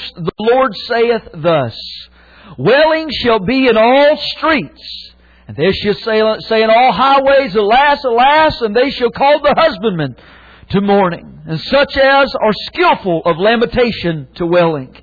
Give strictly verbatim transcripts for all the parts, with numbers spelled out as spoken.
hosts, the Lord saith thus, Wailing shall be in all streets, and they shall say, say in all highways, Alas, alas, and they shall call the husbandman to mourning, and such as are skillful of lamentation to wailing.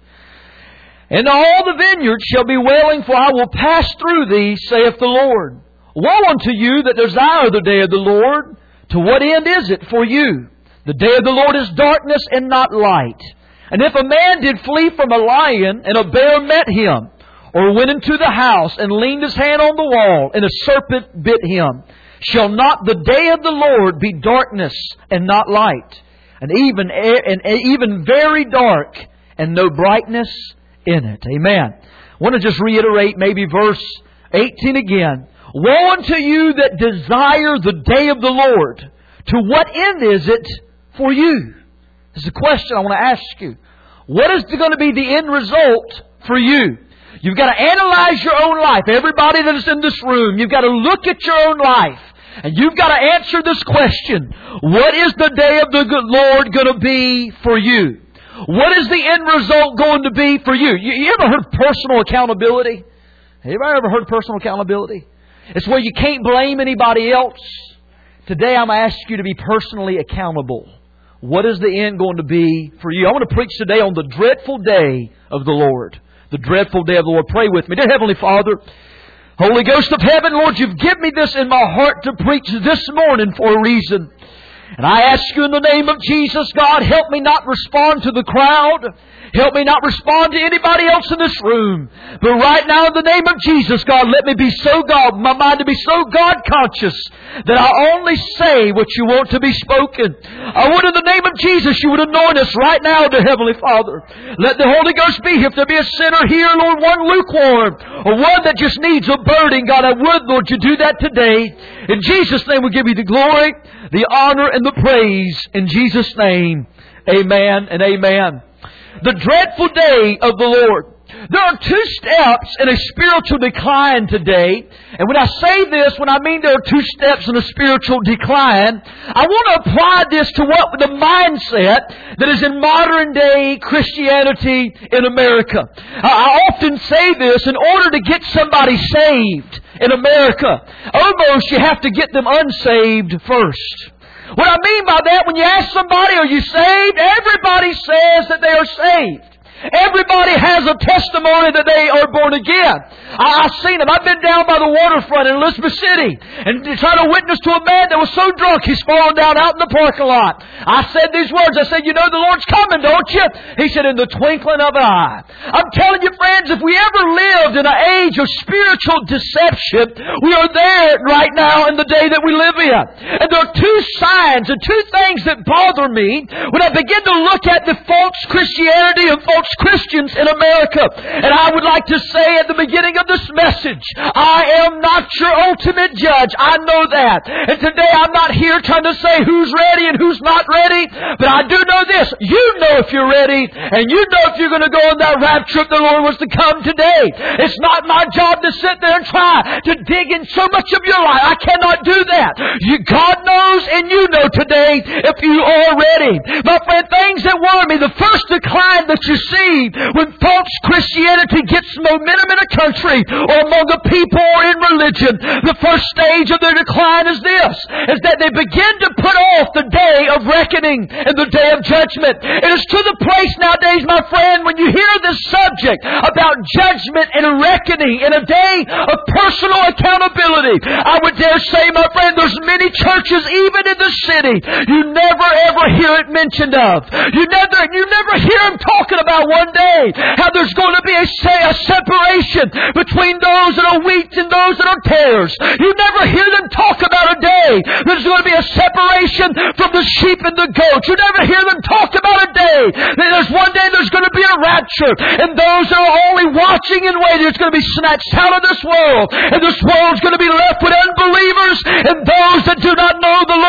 And all the vineyards shall be wailing, for I will pass through thee, saith the Lord. Woe unto you that desire the day of the Lord! To what end is it for you? The day of the Lord is darkness and not light. And if a man did flee from a lion, and a bear met him, or went into the house, and leaned his hand on the wall, and a serpent bit him, shall not the day of the Lord be darkness and not light, and even and even very dark, and no brightness in it? Amen. I want to just reiterate maybe verse eighteen again. Woe unto you that desire the day of the Lord! To what end is it for you? This is a question I want to ask you. What is going to be the end result for you? You've got to analyze your own life. Everybody that is in this room, you've got to look at your own life. And you've got to answer this question. What is the day of the Lord going to be for you? What is the end result going to be for you? You, you ever heard of personal accountability? Anybody ever heard of personal accountability? It's where you can't blame anybody else. Today I'm going to ask you to be personally accountable. What is the end going to be for you? I want to preach today on the dreadful day of the Lord. The dreadful day of the Lord. Pray with me. Dear Heavenly Father, Holy Ghost of heaven, Lord, you've given me this in my heart to preach this morning for a reason. And I ask you in the name of Jesus, God, help me not respond to the crowd. Help me not respond to anybody else in this room. But right now in the name of Jesus, God, let me be so God, my mind to be so God conscious that I only say what you want to be spoken. I would in the name of Jesus, you would anoint us right now, dear Heavenly Father. Let the Holy Ghost be here. If there be a sinner here, Lord, one lukewarm, or one that just needs a burden, God, I would, Lord, you do that today. In Jesus' name we give you the glory, the honor, and the praise. In Jesus' name, amen and amen. The dreadful day of the Lord. There are two steps in a spiritual decline today. And when I say this, when I mean there are two steps in a spiritual decline, I want to apply this to what the mindset that is in modern day Christianity in America. I often say this, in order to get somebody saved in America, almost you have to get them unsaved first. What I mean by that, when you ask somebody, are you saved? Everybody says that they are saved. Everybody has a testimony that they are born again. I, I've seen them. I've been down by the waterfront in Elizabeth City and trying to witness to a man that was so drunk he's fallen down out in the parking lot. I said these words. I said, you know the Lord's coming, don't you? He said, in the twinkling of an eye. I'm telling you, friends, if we ever lived in an age of spiritual deception, we are there right now in the day that we live in. And there are two signs and two things that bother me when I begin to look at the false Christianity and false Christians in America. And I would like to say at the beginning of this message, I am not your ultimate judge. I know that. And today I'm not here trying to say who's ready and who's not ready. But I do know this. You know if you're ready. And you know if you're going to go on that rapture if the Lord was to come today. It's not my job to sit there and try to dig in so much of your life. I cannot do that. You, God knows and you know today if you are ready. My friend, things that worry me, the first decline that you see when false Christianity gets momentum in a country or among a people or in religion, the first stage of their decline is this, is that they begin to put off the day of reckoning and the day of judgment. It is to the place nowadays, my friend, when you hear this subject about judgment and reckoning in a day of personal accountability, I would dare say, my friend, there's many churches, even in the city, you never ever hear it mentioned of. You never, you never hear them talking about one day how there's going to be a, a separation between those that are wheat and those that are tares. You never hear them talk about a day there's going to be a separation from the sheep and the goats. You never hear them talk about a day that there's one day there's going to be a rapture, and those that are only watching and waiting is going to be snatched out of this world, and this world's going to be left with unbelievers and those that do not know the Lord Jesus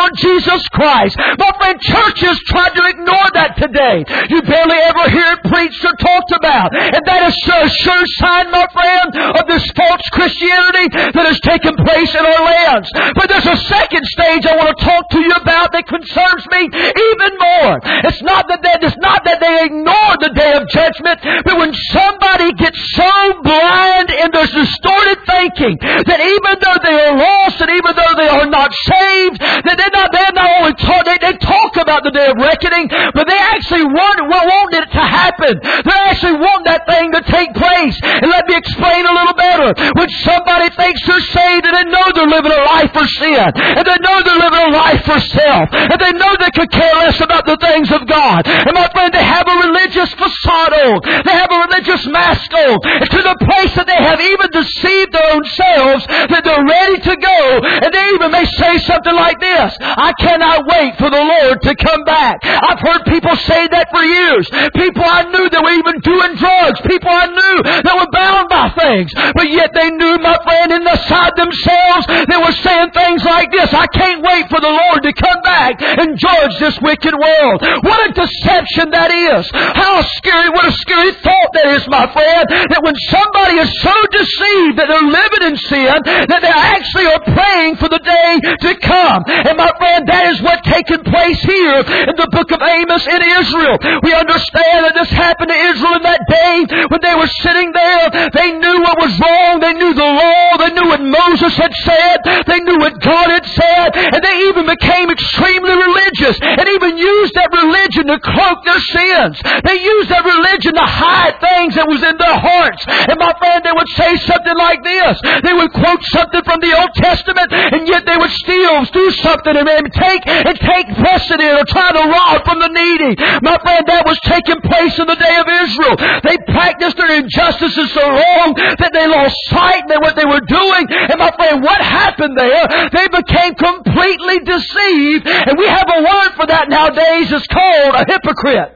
Jesus Christ. My friend, churches try to ignore that today. You barely ever hear it preached or talked about. And that is a sure sign, my friend, of this false Christianity that has taken place in our lands. But there's a second stage I want to talk to you about that concerns me even more. It's not that they, it's not that they ignore the day of judgment, but when somebody gets so blind in their distorted thinking that even though they are lost and even though they are not saved, that they're not, they're not only talk, they, they talk about the day of reckoning, but they actually want, want it to happen. They actually want that thing to take place. And let me explain a little better. When somebody thinks they're saved and they know they're living a life for sin, and they know they're living a life for self, and they know they could care less about the things of God. And my friend, they have a religious facade on. They have a religious mask on. And to the place that they have even deceived their own selves, that they're ready to go. And they even may say something like this: I cannot wait for the Lord to come back. I've heard people say that for years. People I knew that were even doing drugs. People I knew that were bound by things. But yet they knew, my friend, inside themselves, they were saying things like this: I can't wait for the Lord to come back and judge this wicked world. What a deception that is. How scary, what a scary thought that is, my friend, that when somebody is so deceived that they're living in sin, that they actually are praying for the day to come. And my friend, that is what's taken place here in the book of Amos in Israel. We understand that this happened to Israel in that day when they were sitting there. They knew what was wrong. They knew the law. They knew what Moses had said. They knew what God had said. And they even became extremely religious and even used that religion to cloak their sins. They used that religion to hide things that was in their hearts. And my friend, they would say something like this. They would quote something from the Old Testament, and yet they would still do something and take and take precedent or try to rob from the needy. My friend, that was taking place in the day of Israel. They practiced their injustices so long that they lost sight of what they were doing. And my friend, what happened there? They became completely deceived. And we have a word for that nowadays. It's called a hypocrite.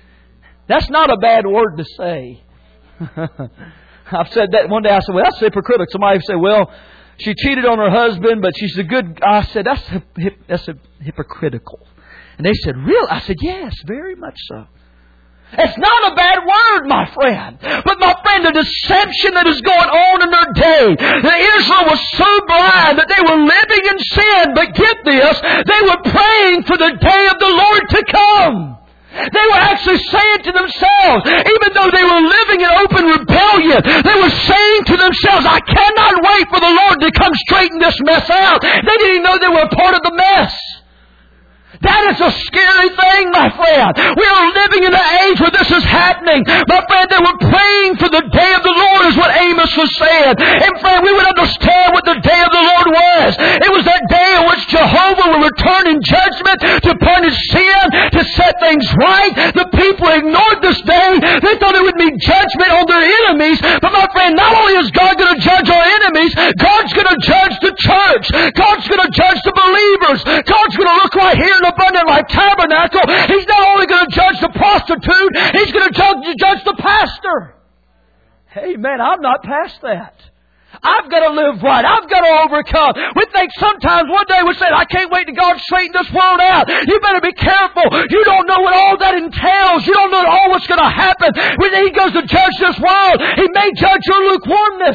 That's not a bad word to say. I've said that one day. I said, well, that's hypocritical. Somebody said, well, she cheated on her husband, but she's a good... I said, that's hip, that's a hypocritical. And they said, really? I said, yes, very much so. It's not a bad word, my friend. But my friend, the deception that is going on in their day. That Israel was so blind that they were living in sin. But get this, they were praying for the day of the Lord to come. They were actually saying to themselves, even though they were living in open rebellion, they were saying to themselves, I cannot wait for the Lord to come straighten this mess out. They didn't even know they were a part of the mess. That is a scary thing, my friend. We are living in an age where this is happening. My friend, they were praying for the day of the Lord is what Amos was saying. And friend, we would understand what the day of the Lord was. It was that day in which Jehovah will return in judgment to punish sin, to set things right. The people ignored this day. They thought it would be judgment on their enemies. But my friend, not only is God going to judge our enemies, God's going to judge the church. God's going to judge the believers. God's going to look right here in the Abundant Life Tabernacle. He's not only going to judge the prostitute, He's going to judge, judge the pastor. Hey, man, I'm not past that. I've got to live right. I've got to overcome. We think sometimes one day we say, I can't wait to God straighten this world out. You better be careful. You don't know what all that entails. You don't know all what's going to happen. When He goes to judge this world, He may judge your lukewarmness.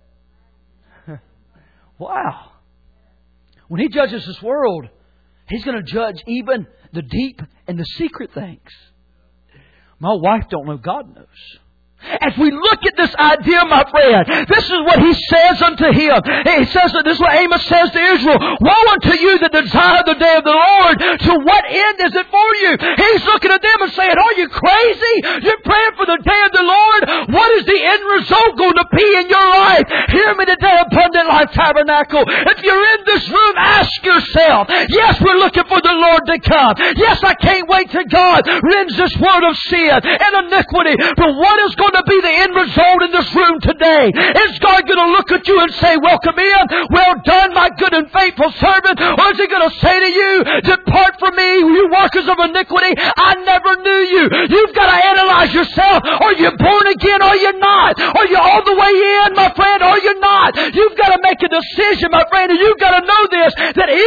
Wow. When He judges this world, He's going to judge even the deep and the secret things. My wife don't know. God knows. As we look at this idea, my friend, this is what He says unto him. He says that this is what Amos says to Israel. Woe unto you that desire the day of the Lord. To what end is it for you? He's looking at them and saying, are you crazy? You're praying for the day of the Lord? What is the end result going to be in your life? Hear me today, Abundant Life Tabernacle. If you're in this room, ask yourself, yes, we're looking for the Lord to come. Yes, I can't wait till God rends this world of sin and iniquity. But what is going to be the end result in this room today? Is God going to look at you and say, welcome in, well done, my good and faithful servant? Or is He going to say to you, depart from me, you workers of iniquity, I never knew you? You've got to analyze yourself. Are you born again? Are you not? Are you all the way in, my friend? Are you not? You've got to make a decision, my friend, and you've got to know this, that Israel was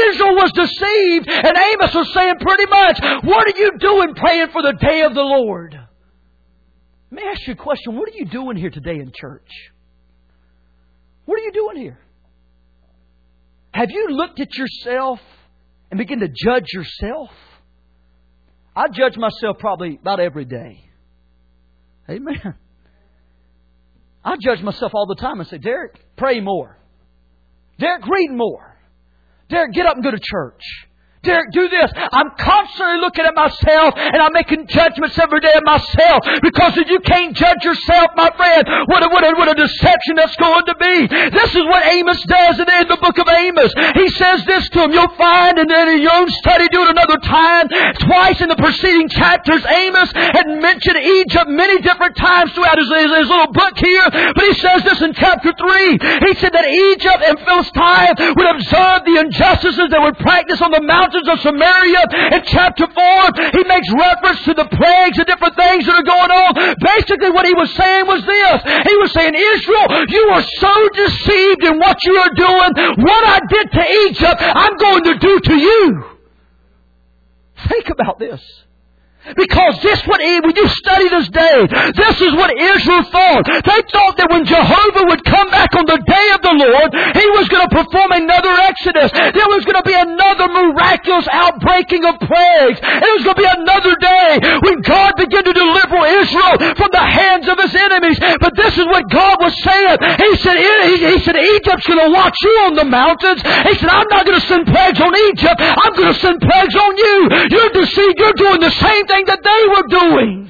was deceived, and Amos was saying pretty much, what are you doing praying for the day of the Lord? Let me ask you a question. What are you doing here today in church? What are you doing here? Have you looked at yourself and begin to judge yourself? I judge myself probably about every day. Amen. I judge myself all the time and say, Derek, pray more. Derek, read more. Derek, get up and go to church. Derek, do this. I'm constantly looking at myself and I'm making judgments every day of myself. Because if you can't judge yourself, my friend, what a, what a, what a deception that's going to be. This is what Amos does in, in the book of Amos. He says this to him. You'll find in, in your own study, do it another time. Twice in the preceding chapters, Amos had mentioned Egypt many different times throughout his, his, his little book here. But he says this in chapter three. He said that Egypt and Philistine would observe the injustices that were practiced on the mountains of Samaria. In chapter four, he makes reference to the plagues and different things that are going on. Basically, what he was saying was this. He was saying, Israel, you are so deceived in what you are doing. What I did to Egypt, I'm going to do to you. Think about this. Because this what when you study this day, this is what Israel thought. They thought that when Jehovah would come back on the day of the Lord, He was going to perform another Exodus. There was going to be another miraculous outbreaking of plagues. It was going to be another day when God began to deliver Israel from the hands of His enemies. But this is what God was saying. He said, He said, Egypt's going to watch you on the mountains. He said, I'm not going to send plagues on Egypt. I'm going to send plagues on you. You're deceived. You're doing the same thing that they were doing.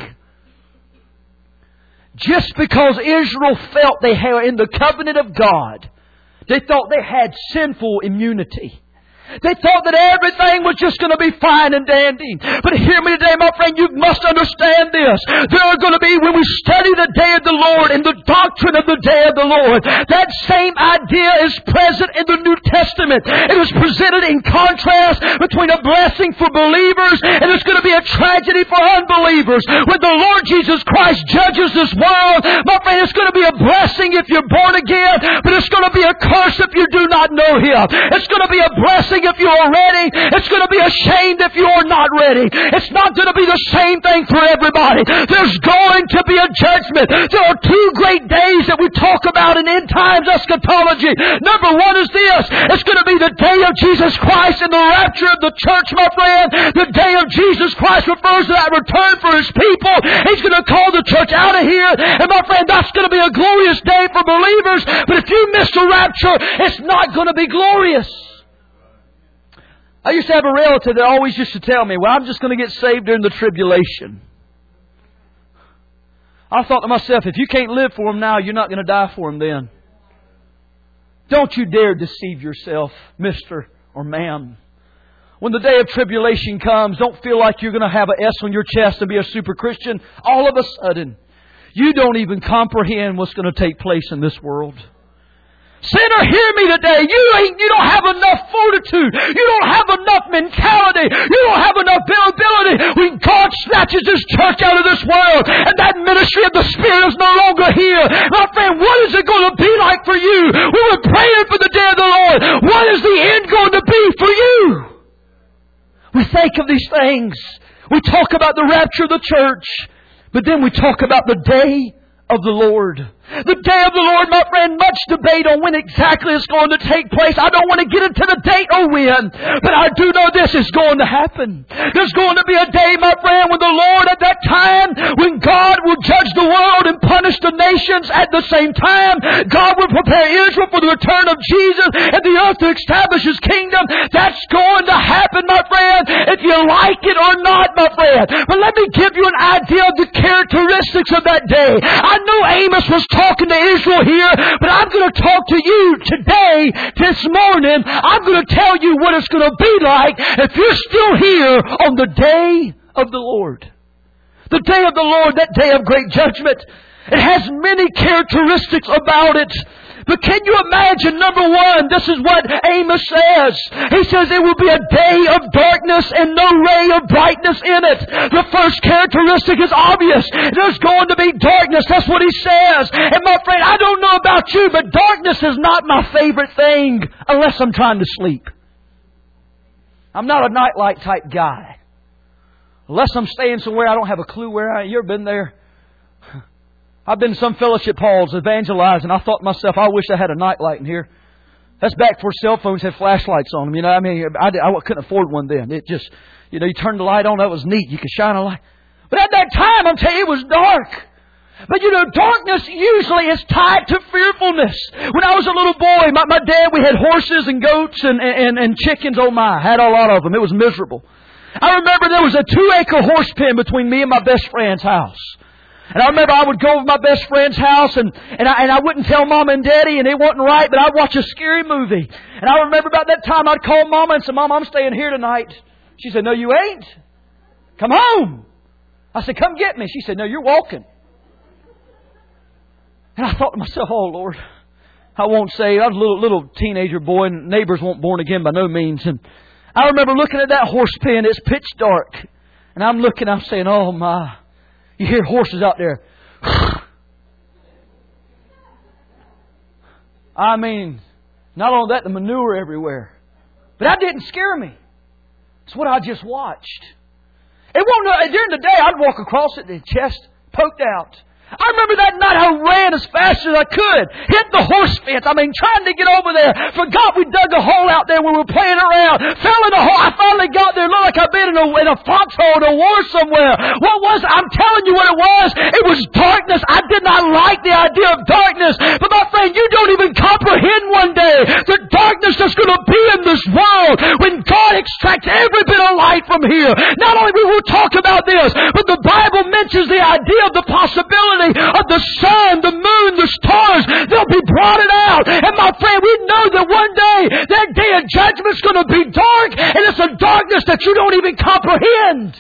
Just because Israel felt they were in the covenant of God, they thought they had sinful immunity. They thought that everything was just going to be fine and dandy. But hear me today, my friend, you must understand this. There are going to be, when we study the day of the Lord and the doctrine of the day of the Lord, that same idea is present in the New Testament. It is presented in contrast between a blessing for believers and it's going to be a tragedy for unbelievers. When the Lord Jesus Christ judges this world, my friend, it's going to be a blessing if you're born again, but it's going to be a curse if you do not know Him. It's going to be a blessing if you are ready. It's going to be a shame if you are not ready. It's not going to be the same thing for everybody. There's going to be a judgment. There are two great days that we talk about in end times eschatology. Number one is this. It's going to be the day of Jesus Christ and the rapture of the church, my friend. The day of Jesus Christ refers to that return for His people. He's going to call the church out of here. And my friend, that's going to be a glorious day for believers. But if you miss the rapture, it's not going to be glorious. I used to have a relative that always used to tell me, well, I'm just going to get saved during the tribulation. I thought to myself, if you can't live for Him now, you're not going to die for Him then. Don't you dare deceive yourself, mister or ma'am. When the day of tribulation comes, don't feel like you're going to have an S on your chest and be a super Christian. All of a sudden, you don't even comprehend what's going to take place in this world. Sinner, hear me today. You ain't, you don't have enough fortitude. You don't have enough mentality. You don't have enough ability. When God snatches His church out of this world and that ministry of the Spirit is no longer here, my friend, what is it going to be like for you? We were praying for the day of the Lord. What is the end going to be for you? We think of these things. We talk about the rapture of the church, but then we talk about the day of the Lord. The day of the Lord, my friend, much debate on when exactly it's going to take place. I don't want to get into the date or when, but I do know this is going to happen. There's going to be a day, my friend, when the Lord at that time, when God will judge the world and punish the nations at the same time. God will prepare Israel for the return of Jesus and the earth to establish His kingdom. That's going to happen, my friend, if you like it or not, my friend. But let me give you an idea of the characteristics of that day. I know Amos was talking to Israel here, but I'm going to talk to you today, this morning. I'm going to tell you what it's going to be like if you're still here on the day of the Lord. The day of the Lord, that day of great judgment. It has many characteristics about it. But can you imagine, number one, this is what Amos says. He says it will be a day of darkness and no ray of brightness in it. The first characteristic is obvious. There's going to be darkness. That's what he says. And my friend, I don't know about you, but darkness is not my favorite thing unless I'm trying to sleep. I'm not a nightlight type guy. Unless I'm staying somewhere I don't have a clue where I am. You ever been there? I've been to some fellowship halls evangelizing. I thought to myself, I wish I had a nightlight in here. That's back before cell phones had flashlights on them. You know, I mean, I, I couldn't afford one then. It just, you know, you turned the light on. That was neat. You could shine a light. But at that time, I'm telling you, it was dark. But you know, darkness usually is tied to fearfulness. When I was a little boy, my, my dad, we had horses and goats and, and, and chickens. Oh my, I had a lot of them. It was miserable. I remember there was a two acre horse pen between me and my best friend's house. And I remember I would go over to my best friend's house and, and, I, and I wouldn't tell Mama and Daddy, and it wasn't right, but I'd watch a scary movie. And I remember about that time I'd call Mama and say, Mama, I'm staying here tonight. She said, no, you ain't. Come home. I said, come get me. She said, no, you're walking. And I thought to myself, oh, Lord, I won't say. I was a little, little teenager boy, and neighbors weren't born again by no means. And I remember looking at that horse pen. It's pitch dark. And I'm looking, I'm saying, oh, my. You hear horses out there. I mean, not only that, the manure everywhere. But that didn't scare me. It's what I just watched. It won't. During the day, I'd walk across it, the chest poked out. I remember that night I ran as fast as I could. Hit the horse fence. I mean, trying to get over there. Forgot we dug a hole out there when we were playing around. Fell in a hole. I finally got there. Looked like I'd been in a, in a foxhole in a war somewhere. What was it? I'm telling you what it was. It was darkness. I did not like the idea of darkness. But my friend, you don't even comprehend one day the darkness that's going to be in this world when God extracts every bit of light from here. Not only will we talk about this, but the Bible mentions the idea of the possibility of the sun, the moon, the stars. They'll be blotted out. And my friend, we know that one day, that day of judgment's going to be dark, and it's a darkness that you don't even comprehend.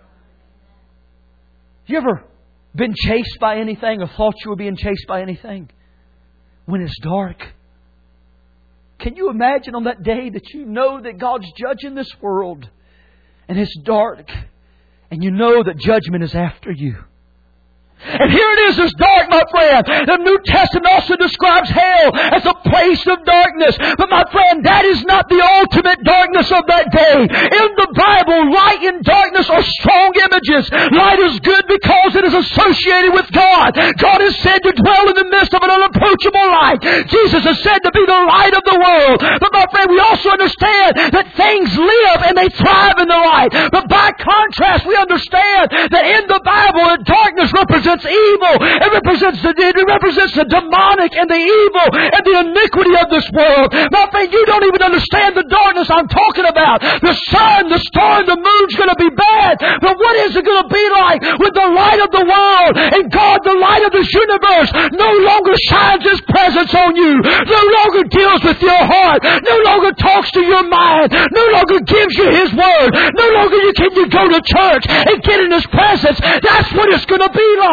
You ever been chased by anything or thought you were being chased by anything when it's dark? Can you imagine on that day that you know that God's judging this world and it's dark and you know that judgment is after you? And here it is, it's dark, my friend. The New Testament also describes hell as a place of darkness. But my friend, that is not the ultimate darkness of that day. In the Bible, light and darkness are strong images. Light is good because it is associated with God. God is said to dwell in the midst of an unapproachable light. Jesus is said to be the light of the world. But my friend, we also understand that things live and they thrive in the light. But by contrast, we understand that in the Bible, darkness represents It's evil. It represents the it represents the demonic and the evil and the iniquity of this world. My friend, you don't even understand the darkness I'm talking about. The sun, the star, and the moon's going to be bad. But what is it going to be like with the light of the world and God, the light of this universe, no longer shines His presence on you, no longer deals with your heart, no longer talks to your mind, no longer gives you His word, no longer you can you go to church and get in His presence. That's what it's going to be like.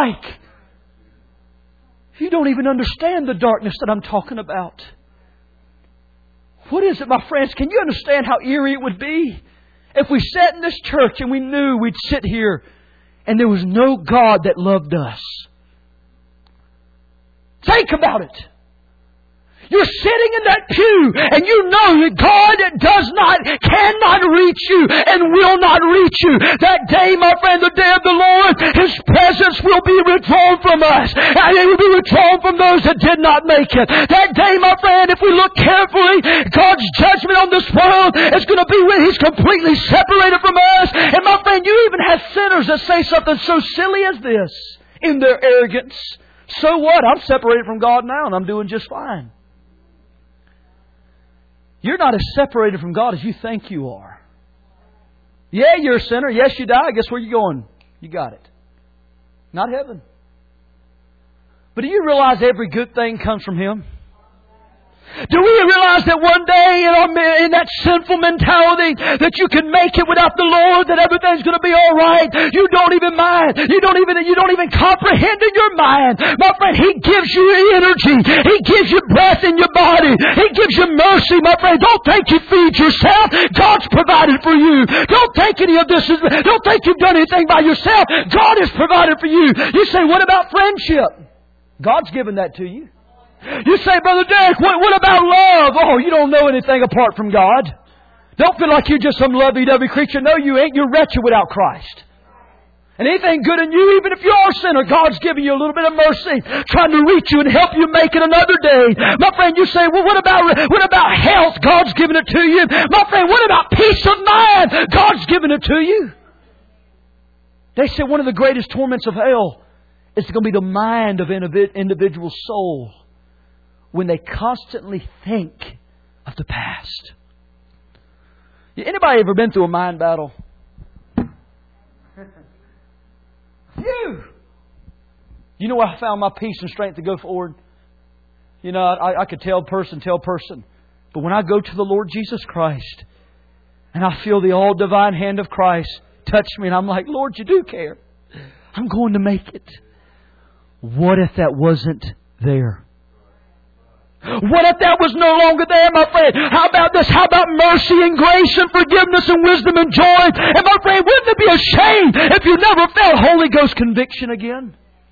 You don't even understand the darkness that I'm talking about. What is it, my friends? Can you understand how eerie it would be if we sat in this church and we knew we'd sit here and there was no God that loved us? Think about it. You're sitting in that pew and you know that God does not, cannot reach you and will not reach you. That day, my friend, the day of the Lord, His presence will be withdrawn from us. And it will be withdrawn from those that did not make it. That day, my friend, if we look carefully, God's judgment on this world is going to be when He's completely separated from us. And my friend, you even have sinners that say something so silly as this in their arrogance. So what? I'm separated from God now and I'm doing just fine. You're not as separated from God as you think you are. Yeah, you're a sinner. Yes, you die. Guess where you're going? You got it. Not heaven. But do you realize every good thing comes from Him? Do we realize that one day in, our, in that sinful mentality that you can make it without the Lord, that everything's going to be all right? You don't even mind. You don't even you don't even comprehend in your mind. My friend, He gives you energy. He gives you breath in your body. He gives you mercy, my friend. Don't think you feed yourself. God's provided for you. Don't think any of this is, don't think you've done anything by yourself. God has provided for you. You say, what about friendship? God's given that to you. You say, Brother Derek, what, what about love? Oh, you don't know anything apart from God. Don't feel like you're just some lovey-dovey creature. No, you ain't. You're wretched without Christ. And anything good in you, even if you are a sinner, God's giving you a little bit of mercy, trying to reach you and help you make it another day. My friend, you say, well, what about, what about health? God's giving it to you. My friend, what about peace of mind? God's giving it to you. They say one of the greatest torments of hell is going to be the mind of an individual soul when they constantly think of the past. Anybody ever been through a mind battle? You. You know where I found my peace and strength to go forward? You know, I, I could tell person, tell person. But when I go to the Lord Jesus Christ and I feel the all divine hand of Christ touch me and I'm like, Lord, you do care. I'm going to make it. What if that wasn't there? What if that was no longer there, my friend? How about this? How about mercy and grace and forgiveness and wisdom and joy? And my friend, wouldn't it be a shame if you never felt Holy Ghost conviction again?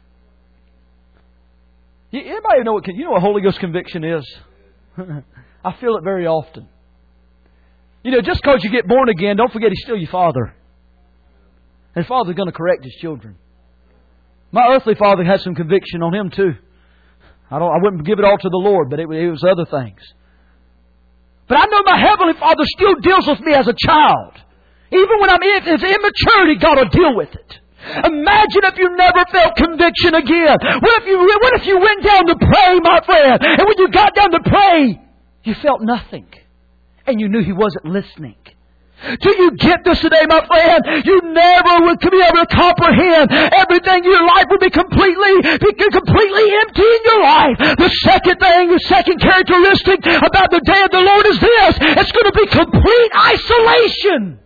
Anybody know what you know what Holy Ghost conviction is? I feel it very often. You know, just because you get born again, don't forget He's still your Father. And Father's going to correct His children. My earthly father had some conviction on him too. I don't. I wouldn't give it all to the Lord, but it, it was other things. But I know my Heavenly Father still deals with me as a child. Even when I'm in His immaturity, God will deal with it. Imagine if you never felt conviction again. What if you, what if you went down to pray, my friend, and when you got down to pray, you felt nothing. And you knew He wasn't listening. Do you get this today, my friend? You never would be able to comprehend everything. Your life would be completely, be completely empty in your life. The second thing, the second characteristic about the day of the Lord is this. It's going to be complete isolation.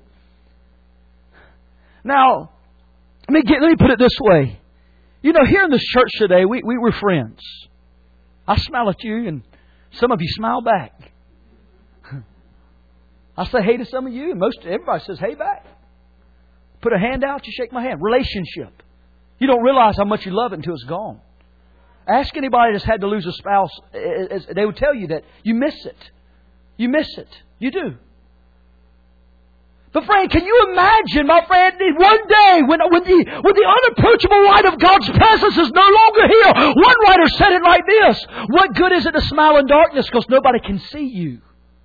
Now, let me get, let me put it this way. You know, here in this church today, we, we were friends. I smile at you and some of you smile back. I say hey to some of you, and most everybody says hey back. Put a hand out, you shake my hand. Relationship. You don't realize how much you love it until it's gone. Ask anybody that's had to lose a spouse. They would tell you that you miss it. You miss it. You do. But friend, can you imagine, my friend, one day when, when, the, when the unapproachable light of God's presence is no longer here? One writer said it like this. What good is it to smile in darkness because nobody can see you?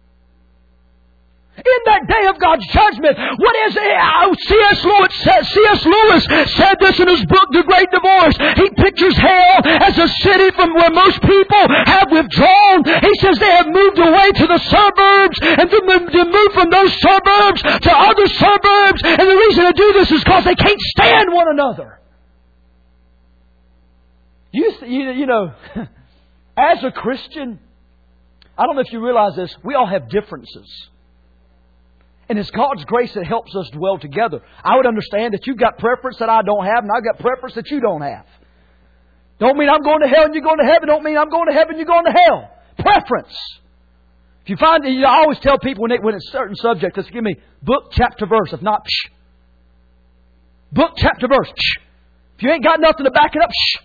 In that day of God's judgment, what is it? C S Lewis said, C S Lewis said this in his book, The Great Divorce. He pictures hell as a city from where most people have withdrawn. He says they have moved away to the suburbs and to move from those suburbs to other suburbs. And the reason they do this is because they can't stand one another. You, you, you know, as a Christian, I don't know if you realize this, we all have differences. And it's God's grace that helps us dwell together. I would understand that you've got preference that I don't have, and I've got preference that you don't have. Don't mean I'm going to hell and you're going to heaven. Don't mean I'm going to heaven and you're going to hell. Preference. If you find, you know, I always tell people when, they, when it's a certain subject, just give me book, chapter, verse. If not, psh. Book, chapter, verse. Psh. If you ain't got nothing to back it up, psh.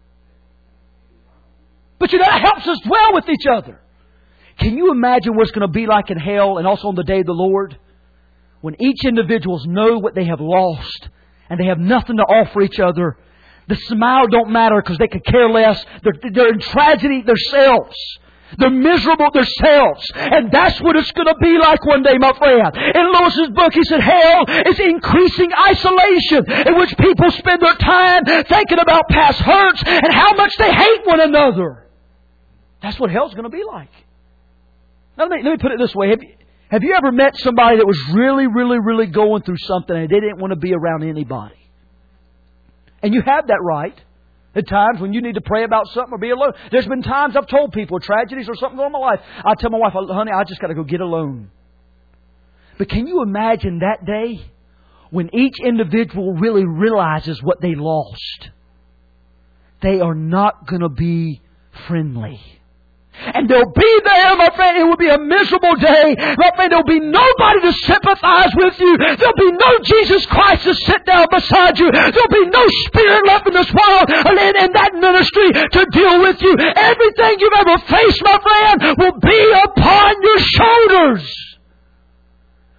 But you know, that helps us dwell with each other. Can you imagine what it's going to be like in hell and also on the day of the Lord? When each individuals know what they have lost and they have nothing to offer each other. The smile don't matter because they could care less. They're, they're in tragedy themselves. They're miserable themselves. And that's what it's going to be like one day, my friend. In Lewis's book, he said, hell is increasing isolation in which people spend their time thinking about past hurts and how much they hate one another. That's what hell's going to be like. Now, let me, let me put it this way. Have you, have you ever met somebody that was really, really, really going through something and they didn't want to be around anybody? And you have that right. At times when you need to pray about something or be alone. There's been times I've told people tragedies or something going on in my life. I tell my wife, honey, I just got to go get alone. But can you imagine that day when each individual really realizes what they lost? They are not going to be friendly. And they'll be there, my friend. It will be a miserable day. My friend, there'll be nobody to sympathize with you. There'll be no Jesus Christ to sit down beside you. There'll be no Spirit left in this world and in that ministry to deal with you. Everything you've ever faced, my friend, will be upon your shoulders.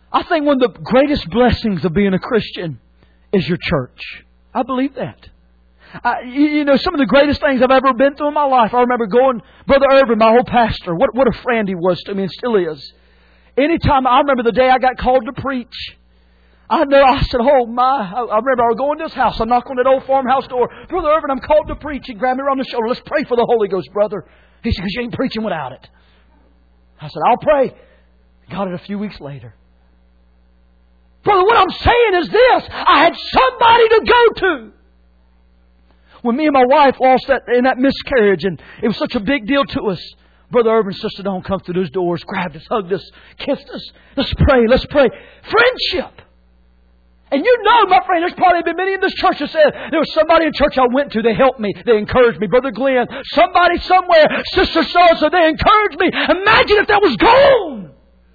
I think one of the greatest blessings of being a Christian is your church. I believe that. I, you, you know, some of the greatest things I've ever been through in my life. I remember going, Brother Irvin, my old pastor, what, what a friend he was to me and still is. Anytime, I remember the day I got called to preach. I know, I said, oh my, I, I remember I was going to his house. I knocked on that old farmhouse door. Brother Irvin, I'm called to preach. He grabbed me around the shoulder. Let's pray for the Holy Ghost, brother. He said, because you ain't preaching without it. I said, I'll pray. Got it a few weeks later. Brother, what I'm saying is this. I had somebody to go to. When me and my wife lost that in that miscarriage, and it was such a big deal to us, Brother Irvin and Sister Dawn come through those doors, grabbed us, hugged us, kissed us. Let's pray, let's pray. Friendship. And you know, my friend, there's probably been many in this church that said, there was somebody in church I went to, they helped me, they encouraged me. Brother Glenn, somebody somewhere, Sister so-and-so, they encouraged me. Imagine if that was gone.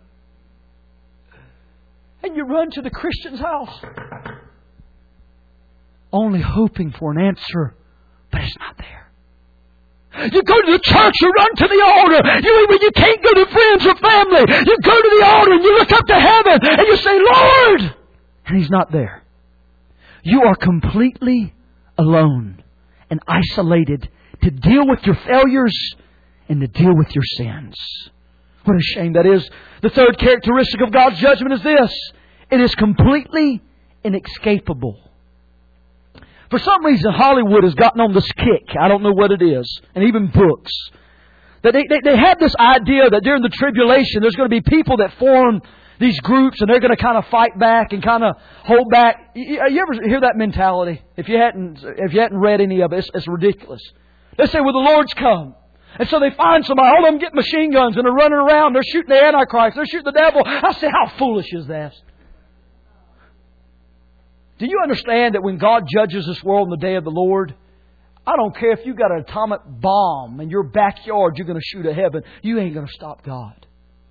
And you run to the Christian's house, only hoping for an answer, but it's not there. You go to the church, you run to the altar. You, when you can't go to friends or family, you go to the altar and you look up to heaven and you say, Lord! And He's not there. You are completely alone and isolated to deal with your failures and to deal with your sins. What a shame that is. The third characteristic of God's judgment is this. It is completely inescapable. For some reason, Hollywood has gotten on this kick. I don't know what it is. And even books. That they, they, they have this idea that during the tribulation, there's going to be people that form these groups and they're going to kind of fight back and kind of hold back. You, you ever hear that mentality? If you hadn't, if you hadn't read any of it, it's, it's ridiculous. They say, well, the Lord's come. And so they find somebody, all of them get machine guns and they're running around. They're shooting the Antichrist. They're shooting the devil. I say, how foolish is that? Do you understand that when God judges this world in the day of the Lord, I don't care if you got an atomic bomb in your backyard you're going to shoot at heaven, you ain't going to stop God.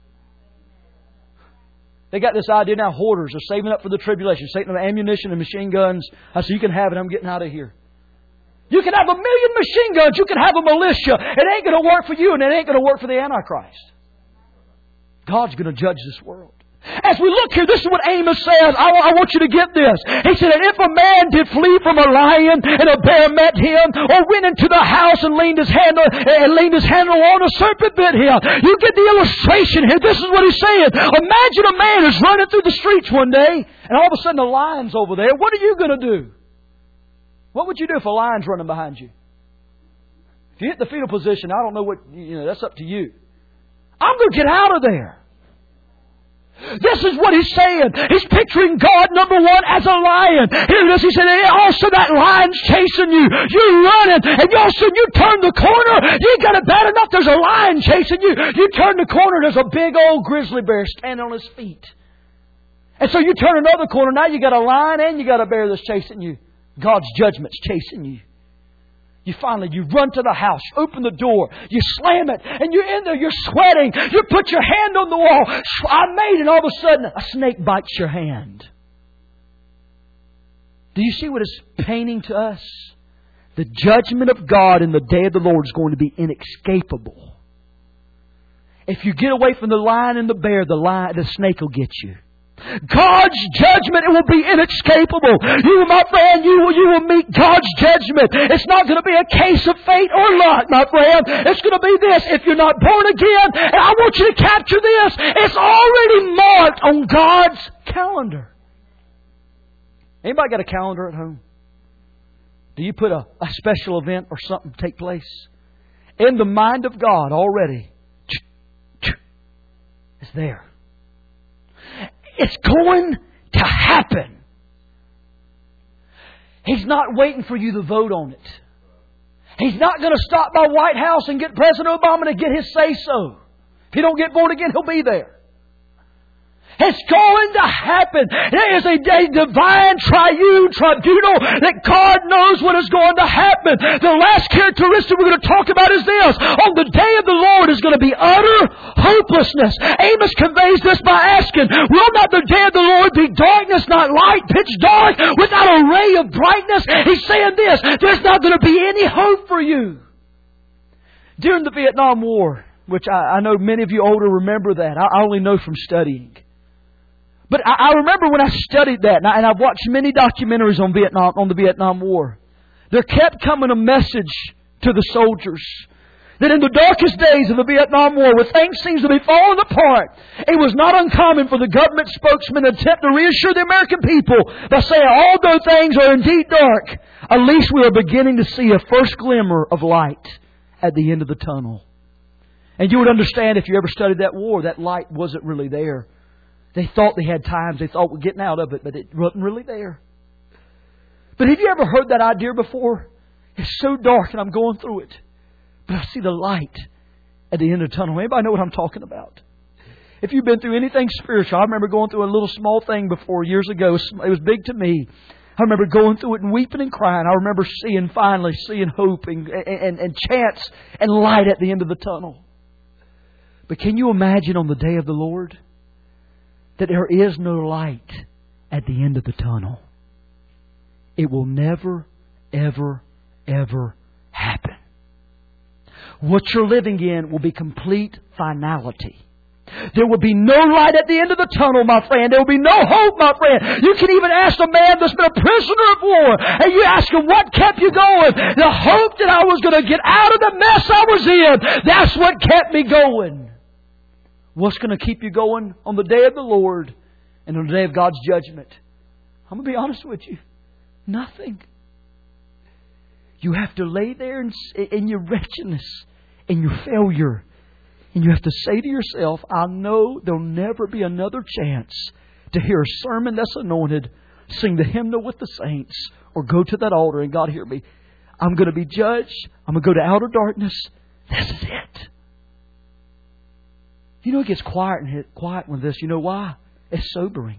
They got this idea now, hoarders are saving up for the tribulation, saving up ammunition and machine guns. I said, you can have it, I'm getting out of here. You can have a million machine guns, you can have a militia. It ain't going to work for you and it ain't going to work for the Antichrist. God's going to judge this world. As we look here, this is what Amos says. I, I want you to get this. He said, and if a man did flee from a lion and a bear met him, or went into the house and leaned his hand on, and leaned his hand on a serpent bit him. You get the illustration here. This is what he's saying. Imagine a man who's running through the streets one day, and all of a sudden a lion's over there. What are you going to do? What would you do if a lion's running behind you? If you hit the fetal position, I don't know what, you know, that's up to you. I'm going to get out of there. This is what he's saying. He's picturing God, number one, as a lion. Here it is. He said, and also that lion's chasing you. You're running. And all of a sudden you turn the corner. You got it bad enough. There's a lion chasing you. You turn the corner. There's a big old grizzly bear standing on his feet. And so you turn another corner. Now you got a lion and you got a bear that's chasing you. God's judgment's chasing you. You finally, you run to the house, open the door, you slam it, and you're in there, you're sweating. You put your hand on the wall. I made, and all of a sudden, a snake bites your hand. Do you see what it's painting to us? The judgment of God in the day of the Lord is going to be inescapable. If you get away from the lion and the bear, the lion, the snake will get you. God's judgment, it will be inescapable. You, my friend, you will, you will meet God's judgment. It's not going to be a case of fate or luck, my friend. It's going to be this. If you're not born again, and I want you to capture this, it's already marked on God's calendar. Anybody got a calendar at home? Do you put a, a special event or something take place? In the mind of God already, it's there. It's going to happen. He's not waiting for you to vote on it. He's not going to stop by White House and get President Obama to get his say-so. If he don't get born again, he'll be there. It's going to happen. There is a, a divine triune tribunal that God knows what is going to happen. The last characteristic we're going to talk about is this. On the day of the Lord is going to be utter hopelessness. Amos conveys this by asking, will not the day of the Lord be darkness, not light, pitch dark, without a ray of brightness? He's saying this. There's not going to be any hope for you. During the Vietnam War, which I, I know many of you older remember that. I, I only know from studying. But I, I remember when I studied that, and, I, and I've watched many documentaries on Vietnam, on the Vietnam War. There kept coming a message to the soldiers that in the darkest days of the Vietnam War, where things seems to be falling apart, it was not uncommon for the government spokesman to attempt to reassure the American people by saying, although things are indeed dark, at least we are beginning to see a first glimmer of light at the end of the tunnel. And you would understand if you ever studied that war, that light wasn't really there. They thought they had times, they thought we're getting out of it, but it wasn't really there. But have you ever heard that idea before? It's so dark and I'm going through it, but I see the light at the end of the tunnel. Anybody know what I'm talking about? If you've been through anything spiritual, I remember going through a little small thing before years ago. It was big to me. I remember going through it and weeping and crying. I remember seeing, finally, seeing hope and, and, and chance and light at the end of the tunnel. But can you imagine on the day of the Lord that there is no light at the end of the tunnel? It will never, ever, ever happen. What you're living in will be complete finality. There will be no light at the end of the tunnel, my friend. There will be no hope, my friend. You can even ask a man that's been a prisoner of war, and you ask him, what kept you going? The hope that I was going to get out of the mess I was in. That's what kept me going. What's going to keep you going on the day of the Lord and on the day of God's judgment? I'm going to be honest with you. Nothing. You have to lay there in, in your wretchedness, in your failure. And you have to say to yourself, I know there'll never be another chance to hear a sermon that's anointed, sing the hymnal with the saints, or go to that altar and God hear me. I'm going to be judged. I'm going to go to outer darkness. This is it. You know it gets quiet and quiet with this. You know why? It's sobering.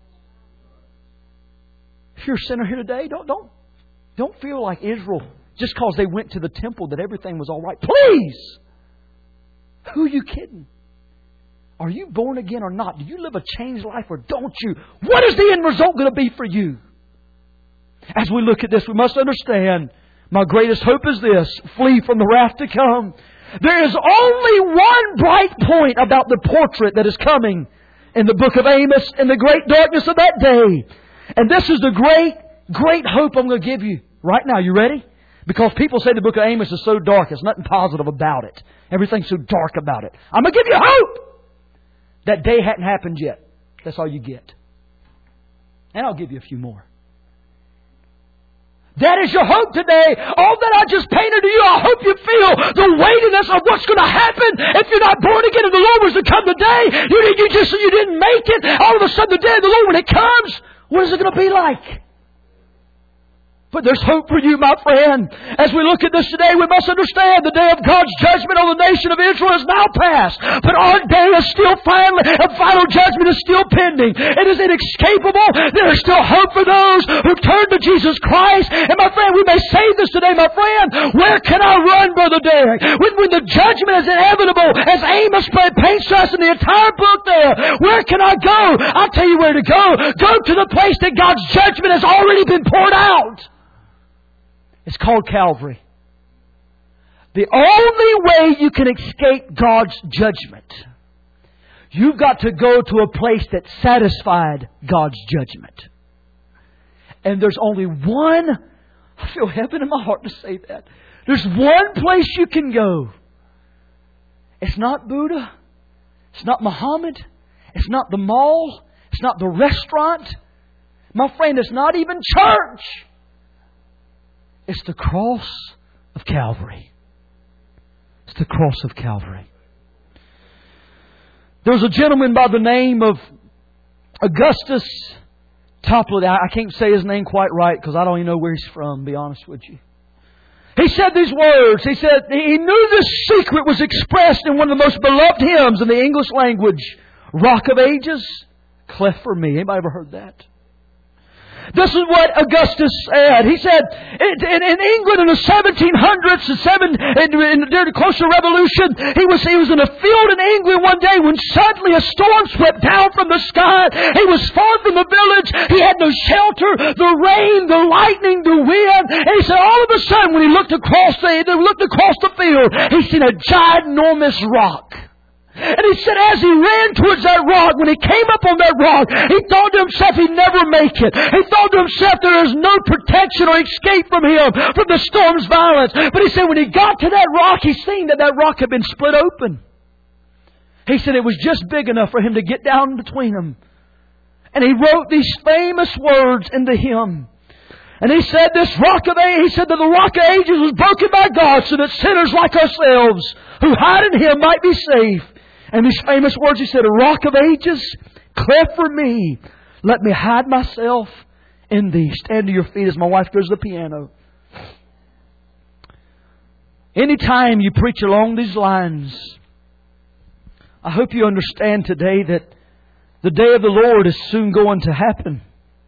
If you're a sinner here today, don't don't don't feel like Israel just because they went to the temple that everything was all right. Please! Who are you kidding? Are you born again or not? Do you live a changed life or don't you? What is the end result going to be for you? As we look at this, we must understand my greatest hope is this: flee from the wrath to come. There is only one bright point about the portrait that is coming in the book of Amos in the great darkness of that day. And this is the great, great hope I'm going to give you right now. You ready? Because people say the book of Amos is so dark, there's nothing positive about it. Everything's so dark about it. I'm going to give you hope. That day hadn't happened yet. That's all you get. And I'll give you a few more. That is your hope today. All that I just painted to you, I hope you feel the weightiness of what's going to happen if you're not born again and the Lord was to come today. You, you just you didn't make it. All of a sudden, the day of the Lord, when it comes, what is it going to be like? But there's hope for you, my friend. As we look at this today, we must understand the day of God's judgment on the nation of Israel is now past. But our day is still final. A final judgment is still pending. It is inescapable. There is still hope for those who turn to Jesus Christ. And my friend, we may say this today, my friend. Where can I run, Brother Derek? When, when the judgment is inevitable, as Amos paints to us in the entire book there, where can I go? I'll tell you where to go. Go to the place that God's judgment has already been poured out. It's called Calvary. The only way you can escape God's judgment, you've got to go to a place that satisfied God's judgment. And there's only one, I feel heaven in my heart to say that. There's one place you can go. It's not Buddha. It's not Muhammad. It's not the mall. It's not the restaurant. My friend, it's not even church. It's the cross of Calvary. It's the cross of Calvary. There was a gentleman by the name of Augustus Toplady. I can't say his name quite right because I don't even know where he's from, to be honest with you. He said these words. He said he knew this secret was expressed in one of the most beloved hymns in the English language. Rock of Ages, cleft for me. Anybody ever heard that? This is what Augustus said. He said, in, in England in the seventeen hundreds, the seven, in, during the closer revolution, he was, he was in a field in England one day when suddenly a storm swept down from the sky. He was far from the village. He had no shelter. The rain, the lightning, the wind. And he said, all of a sudden, when he looked across the, he looked across the field, he seen a ginormous rock. And he said as he ran towards that rock, when he came up on that rock, he thought to himself he'd never make it. He thought to himself there is no protection or escape from him, from the storm's violence. But he said when he got to that rock, he seen that that rock had been split open. He said it was just big enough for him to get down between them. And he wrote these famous words in the hymn. And he said this rock of ages, he said that the rock of ages was broken by God so that sinners like ourselves who hide in Him might be safe. And these famous words, he said, a rock of ages, cleft for me, let me hide myself in Thee. Stand to your feet as my wife goes to the piano. Anytime you preach along these lines, I hope you understand today that the day of the Lord is soon going to happen.